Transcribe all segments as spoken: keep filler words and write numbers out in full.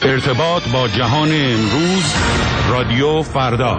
ارتباط با جهان امروز، رادیو فردا.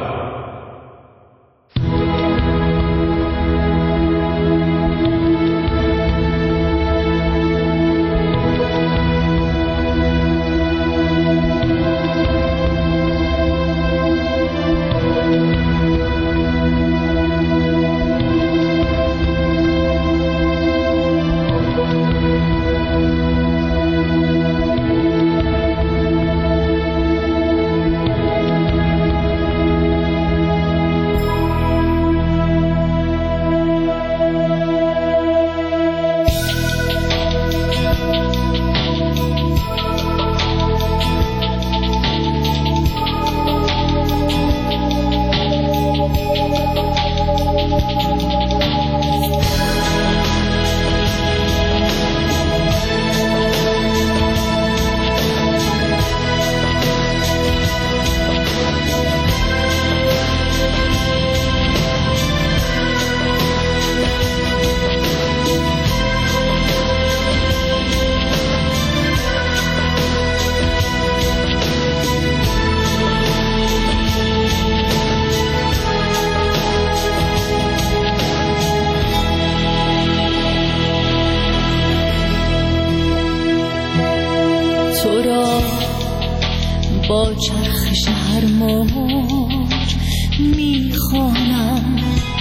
با چرخش هر موج میخوانم،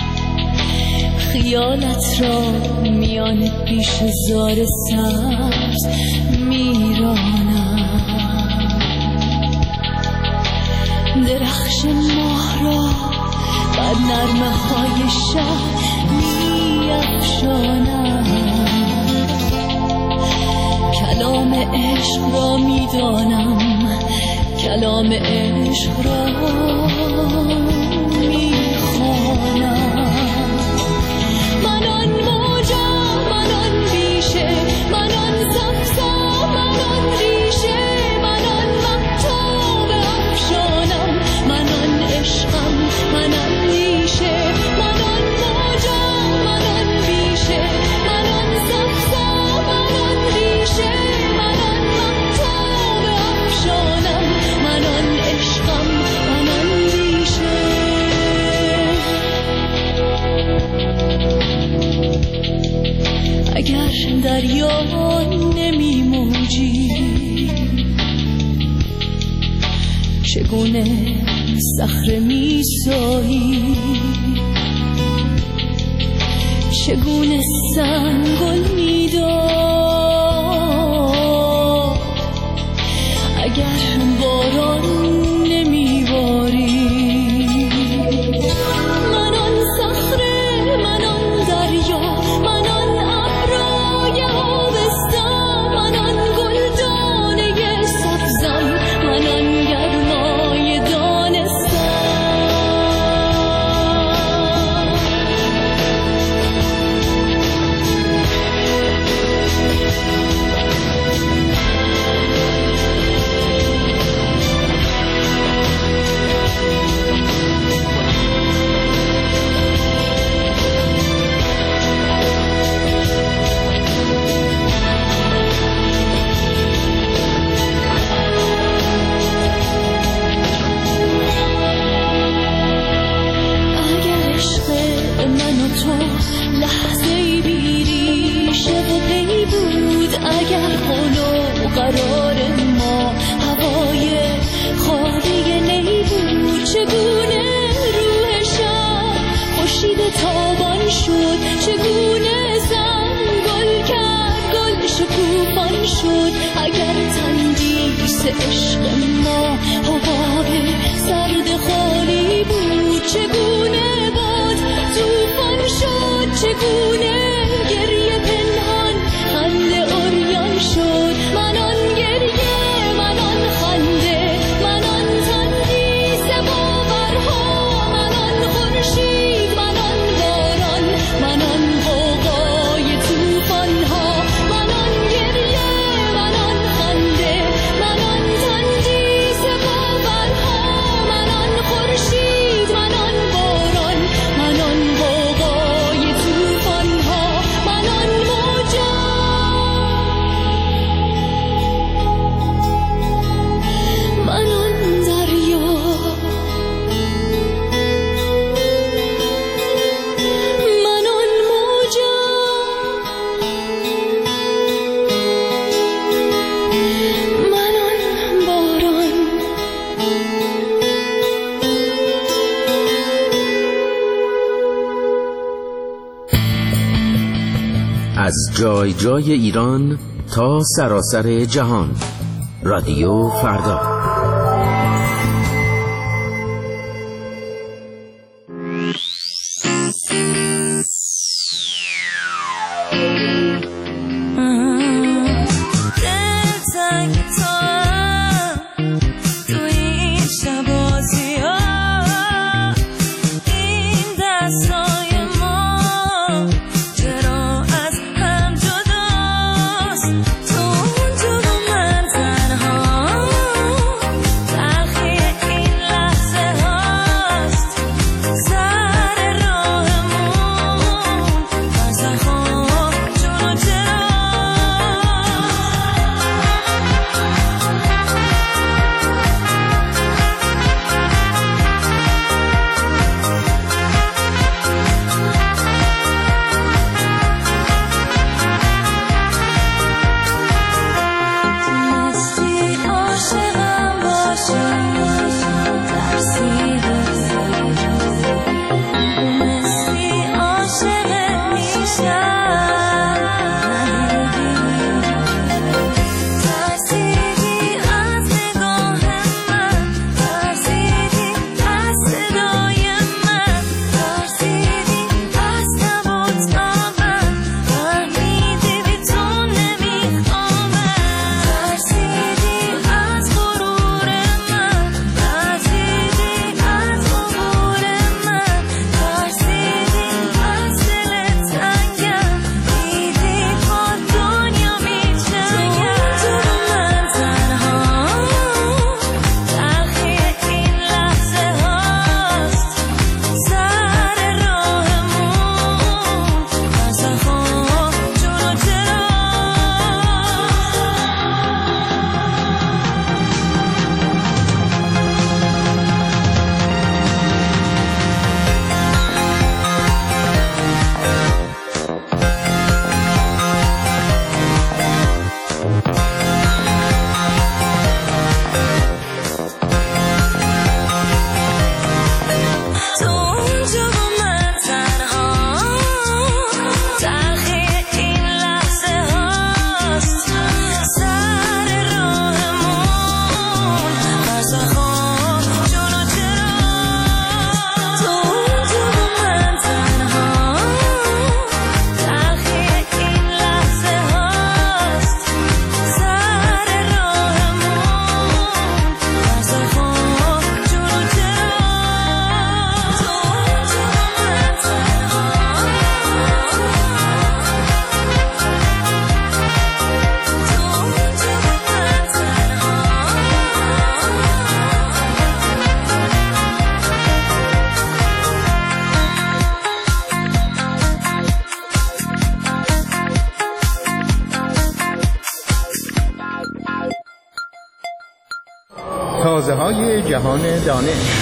خیالت را میان پیش زار سبز میرانم، درخش ماه را بر نرمه های شب میافشانم، کلام عشق را میدانم، کلام عشق را میخوانم. من آن موجم، من آن بیشه، من آن زمزم، من آن ریشه، من آن مهتاب افشانم، من آن عشقم، من آن ریشه، من آن موجم، من آن بیشه، من آن زمزم، من آن ریشه، من آن مهتاب افشانم، من آن عشقم، من آن ریشه. اگر دریا نمی موجی، چگونه صخره می سایی، چگونه سنگل می داد، اگر باران نمی باری، من آن صخره، من آن دریا، من آن ابرای آبستان، من آن گلدانه سبزم، من آن گرمای دانستان. جای جای ایران تا سراسر جهان. رادیو فردا. تازه های جهان دانش.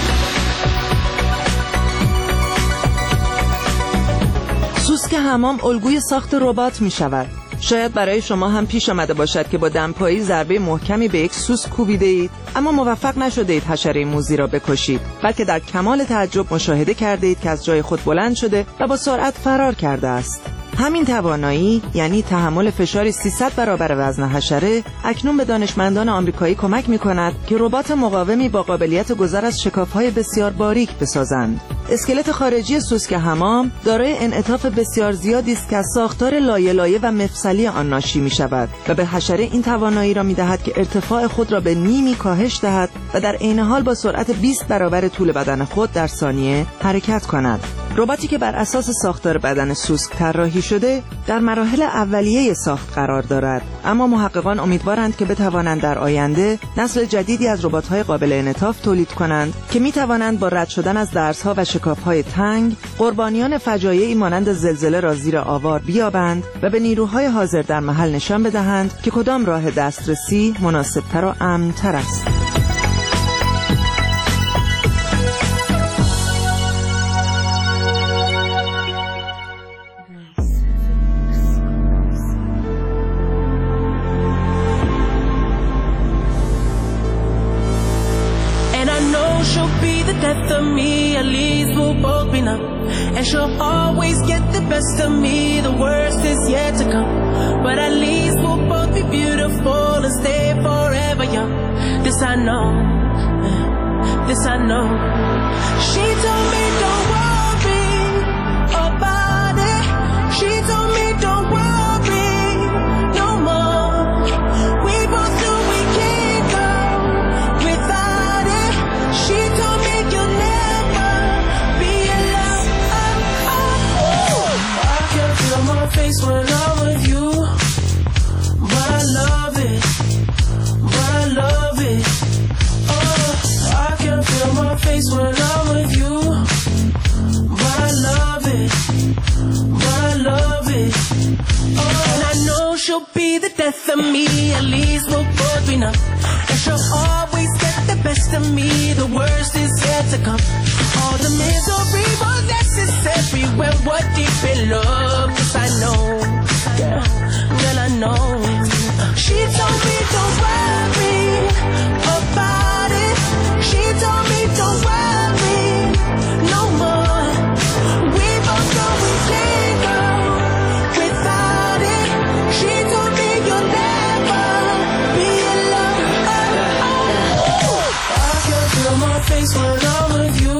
سوسک حمام الگوی ساخت ربات می شود. شاید برای شما هم پیش آمده باشد که با دمپایی ضربه محکمی به یک سوسک کوبیده اید، اما موفق نشده اید حشره موذی را بکشید، بلکه در کمال تعجب مشاهده کرده اید که از جای خود بلند شده و با سرعت فرار کرده است. همین توانایی، یعنی تحمل فشار سیصد برابر وزن حشره، اکنون به دانشمندان آمریکایی کمک می‌کند که ربات مقاومی با قابلیت گذر از شکاف‌های بسیار باریک بسازند. اسکلت خارجی سوسک حمام دارای انعطاف بسیار زیادی است که از ساختار لایه لایه و مفصلی آن ناشی می‌شود و به حشره این توانایی را می‌دهد که ارتفاع خود را به نیمی کاهش دهد و در عین حال با سرعت بیست برابر طول بدن خود در ثانیه حرکت کند. رباتی که بر اساس ساختار بدن سوسک طراحی شده در مراحل اولیه ساخت قرار دارد، اما محققان امیدوارند که بتوانند در آینده نسل جدیدی از ربات‌های قابل انعطاف تولید کنند که می‌توانند با رد شدن از درزها و شکاف‌های تنگ قربانیان فجایعی مانند زلزله را زیر آوار بیابند و به نیروهای حاضر در محل نشان بدهند که کدام راه دسترسی مناسب‌تر و امن‌تر است. She'll be the death of me, at least we'll both be numb. And she'll always get the best of me, the worst is yet to come. But at least we'll both be beautiful and stay forever young. This I know, this I know. She told me don't worry about it. She told me don't worry no more. We both knew we can't go without it. She told me you'll never be alone. Oh, oh, oh. I can feel my face when I'm with you, but I love it, but I love it. Oh, I can feel my face when I'm with you, but I love it, but I love it. Oh, and I know she'll be the death of me, at least we'll both be numb. And she'll always get the best of me, the worst is yet to come. All the misery was necessary when we're deep in love. Cause I know, yeah, girl I know. She told me don't worry about it. She told me don't worry no more. We both know we can't go without it. She told me you'll never be alone. Oh, oh. I can feel my face when I'm with you,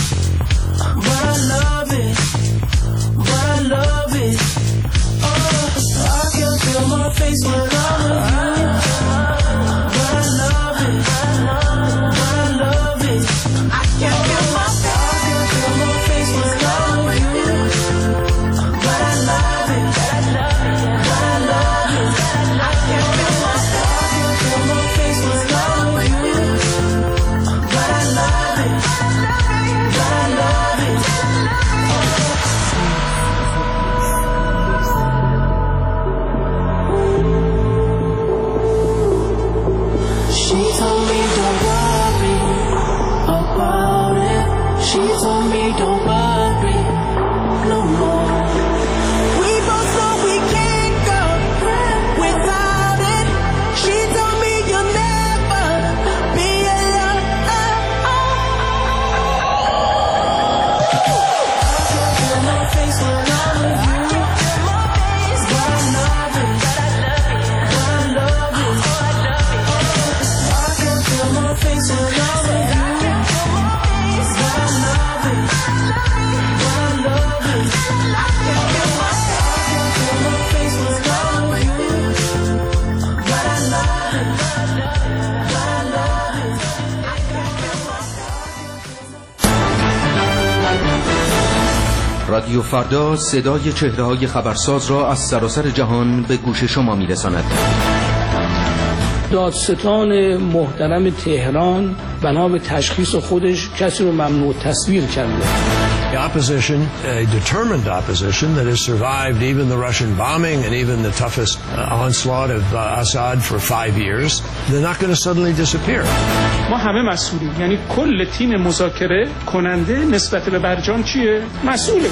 but I love it, but I love it. Oh, I can feel my face when I'm with you, but I love it, but I love it. I can feel my face, I can feel my face when I'm with you, but I love it, but I love it, I can feel my face, I can feel my face when I'm with you, but I love it, but I love it. She told me don't worry about it. She told me don't worry no more. We both know we can't go without it. She told me you'll never be alone. I can feel my face when I'm with you, but I love it, but I love it. I can feel my face when I'm with you, but I love it, but I love it. I can feel my, I can feel my face when I'm with you, but I love it, but I love it. I can feel my, رادیو فردا صدای چهره‌های خبرساز را از سراسر جهان به گوش شما می‌رساند. دادستان محترم تهران بنا به تشخیص خودش کسی رو ممنوع تصویر کرده. The opposition, a determined opposition that has survived even the Russian bombing and even the toughest uh, onslaught of uh, Assad for five years, they're not going to suddenly disappear. ما همه مسئولیم، یعنی کل تیم مذاکره کننده نسبت به برجام چیه؟ مسئوله.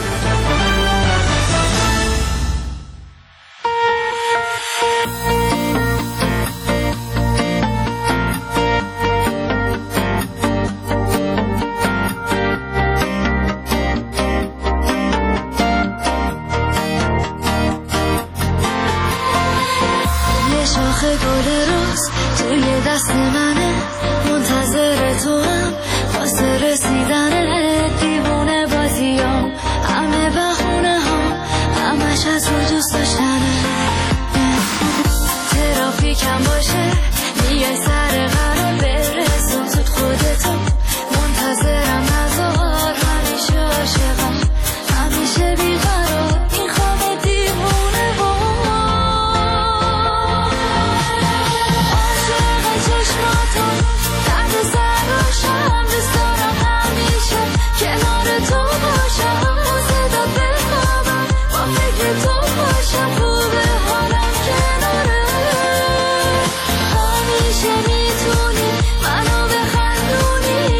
همیشه میتونی منو بخندونی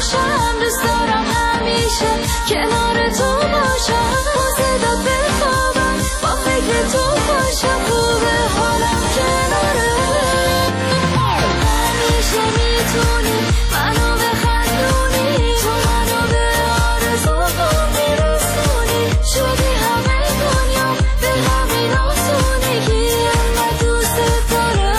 باشم، دوست دارم همیشه کنار تو باشم، با صدات بخوابم، با فکر تو باشم، خوبه حالم کناره. همیشه میتونی منو بخندونی، تو منو به آرزوام میرسونی، شدی همه دنیا به همین آسونی، کی انقدر دوست داره.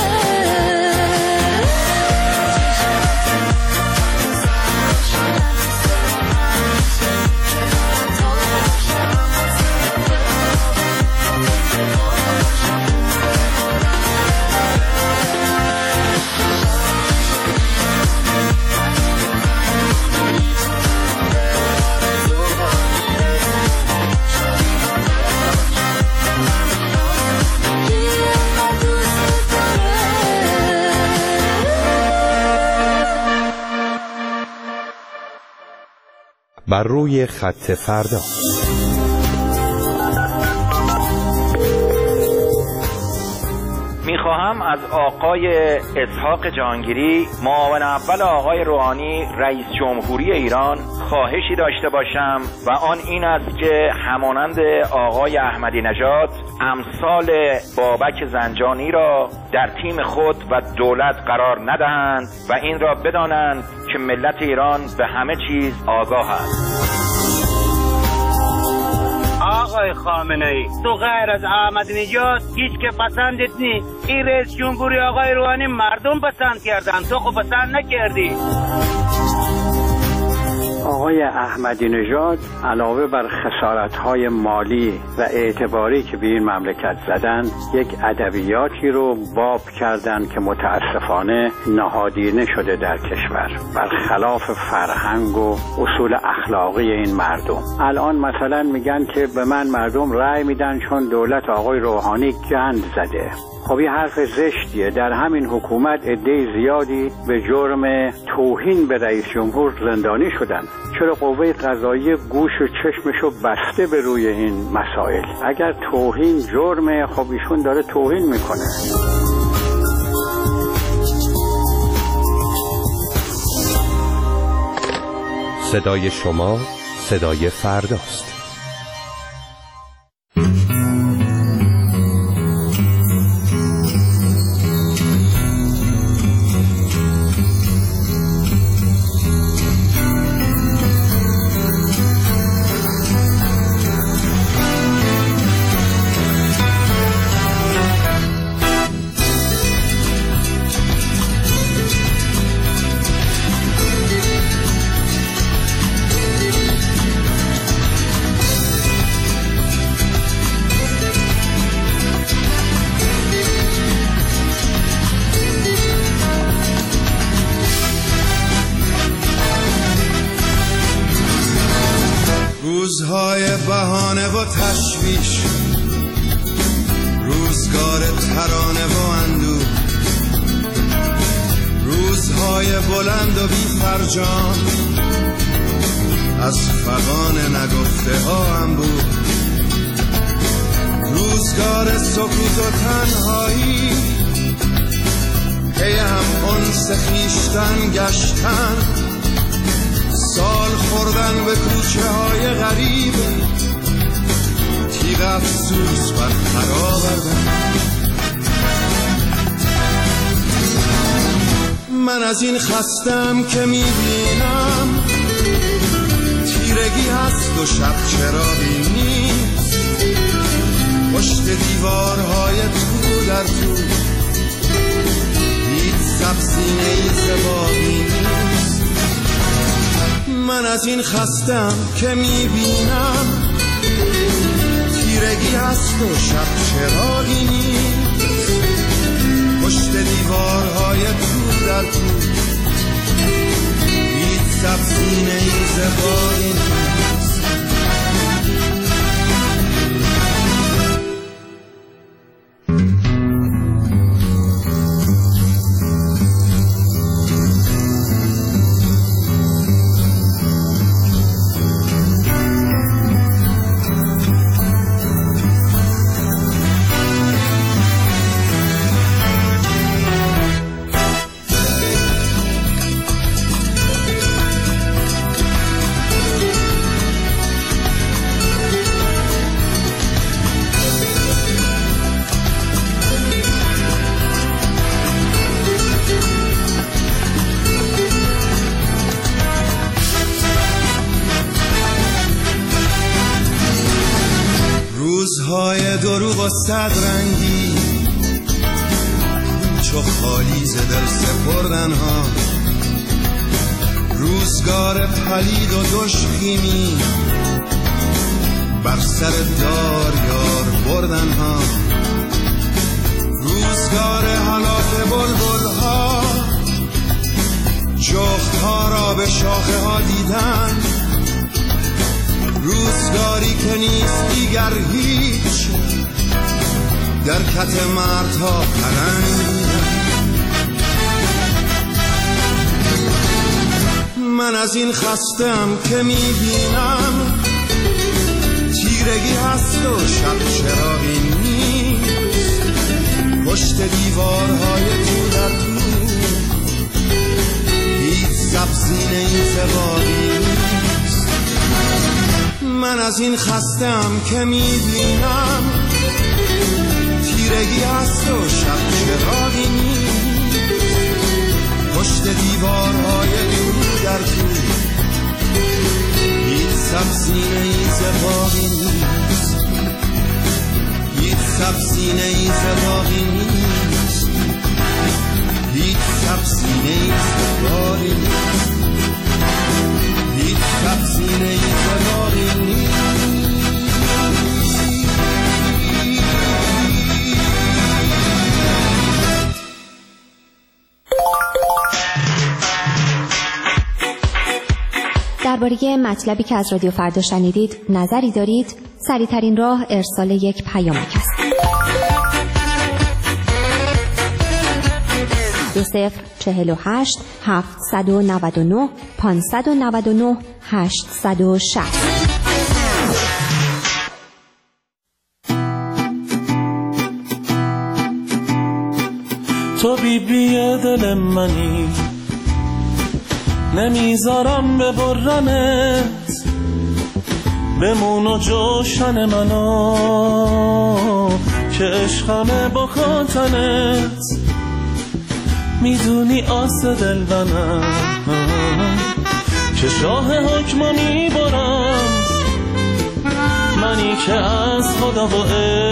بر روی خط فردا. میخواهم از آقای اسحاق جهانگیری، معاون اول آقای روحانی رئیس جمهوری ایران، خواهشی داشته باشم و آن این است که همانند آقای احمدی نژاد امثال بابک زنجانی را در تیم خود و دولت قرار ندهند و این را بدانند که ملت ایران به همه چیز آگاه است. آقای خامنه‌ای، تو غیر از احمدی نژاد هیچ که پسندت نیست. این رئیس جمهوری آقای روحانی مردم پسند کردن، تو خب پسند نکردی. آقای احمدی نژاد علاوه بر خسارت‌های مالی و اعتباری که به این مملکت زدن، یک ادبیاتی رو باب کردن که متاسفانه نهادینه شده در کشور، برخلاف فرهنگ و اصول اخلاقی این مردم. الان مثلا میگن که به من مردم رأی میدن چون دولت آقای روحانی گند زده. خب این حرف زشتیه. در همین حکومت عده زیادی به جرم توهین به رئیس جمهور زندانی شدن. چرا قوه قضاییه گوش و چشمشو بسته به روی این مسائل؟ اگر توهین جرمه، خب ایشون داره توهین میکنه. صدای شما صدای فرداست. روزهای بهانه و تشویش، روزگار ترانه و اندوه، روزهای بلند و بی فرجام، از فغان نگفته ها انبوه، روزگار سکوت و تنهایی، پی هم انس خویشتن گشتن، سال خوردن به کوچه های غریب، تیغ افسوس بر خر آوردن. من از این خستم که میبینم تیرگی هست و شب چراغی نیست، پشت دیوارهای تو در تو هیچ سبزینه‌ای زبانی نیست. من از این خستم که میبینم تیرگی هست و شب چراغی نیست، پشت دیوارهای تو در تو هیچ سبزینه‌ای زبانی نیست. و صد رنگی چو خالی ز دل سپردن ها، روزگار پلید و دشخیمی بر سر دار یار بردن ها، روزگار حلاک بلبل ها جخت ها را به شاخه ها دیدن، روزگاری که نیست دیگر هیچ در کت مردها پرنگ. من از این خستم که میبینم تیرگی هست و شب چراغی نیست، پشت دیوارهای تو در تو هیچ سبزی نیست باقی نیست. من از این خستم که میبینم تیرگی هست و شب چراغی نیست، پشت دیوارهای تو در تو هیچ سبزی نیست باقی نیست، هیچ سبزی نیست باقی نیست، هیچ سبزی نیست باقی نیست، هیچ سبزی نیست باقی نیست. درباره مطلبی که از رادیو فردا شنیدید نظری دارید؟ سریع‌ترین راه ارسال یک پیامک است. دو صفر چهل و هشت هفتصد و نود و نه پانصد و نود و نه هشتصد و شصت. تو بی بی دل منی، نمیذارم ببرمت، بمون و جوشن منو که عشقمه با خاطنت، میدونی آس دل منم که شاه حکمو میبرم، منی که از خدا و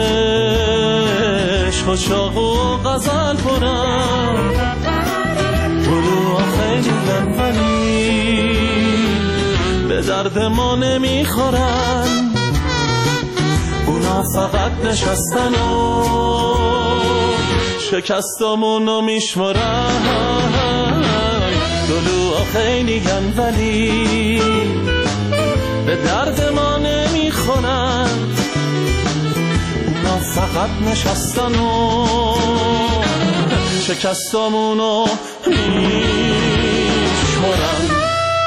عشق و شاق و غزل پرم، گلو خیلی لنفنی به درد ما نمیخورن، اونا فقط نشستن و شکستامونو میشمرن، گلو خیلی لنفنی به درد ما نمیخورن، اونا فقط نشستن و شکستامونو میشمرن.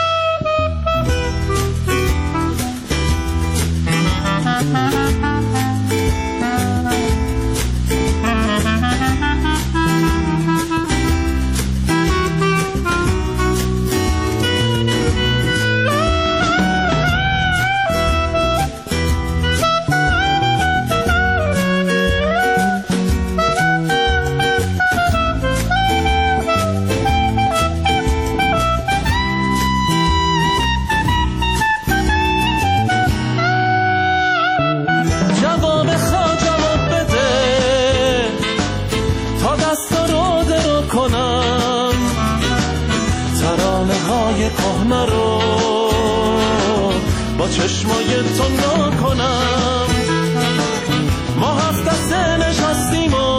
با چشمای تو نکنم، ما هفت دسته نشستیم و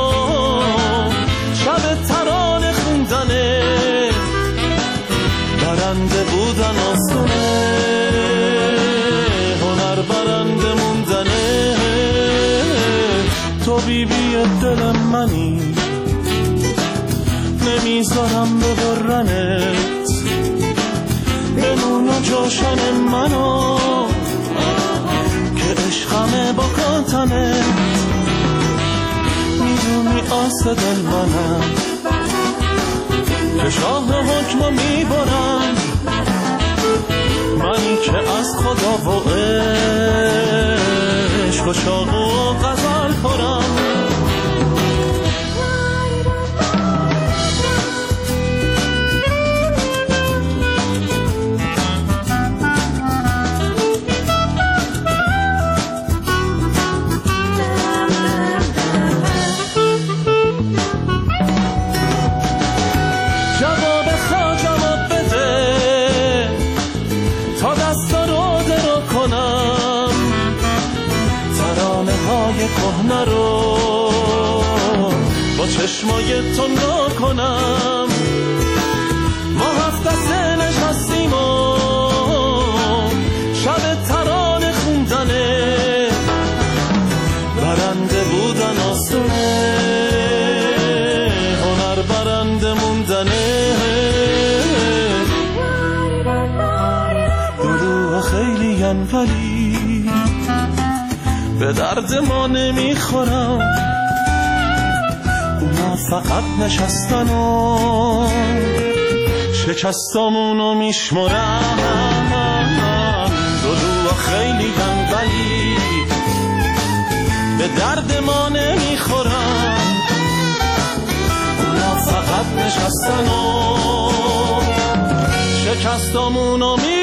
شب ترانه خوندنه، برنده بودن آسونه، هنر برنده موندنه، تو بی بی دل منی، نمیذارم ببرنت، بمون و جوشن منو که عشقمه با کاتنه، میدونی آس دل منم که شاه حکمو میبرم، منی که از خدا و عشق و شاق و غزل خورم. چشمای تو نگاه کنم. ما هفت دسته نشستیم و شب ترانه خوندنه، برنده بودن آسونه، هنر برنده موندنه. دلوها خیلی ین ولی به درد ما نمیخورم، اونا فقط نشستن و شکستامونو میشمرم. دلوها خیلی ین ولی به درد ما نمیخورم، اونا فقط نشستن و شکستامونو میشمرم.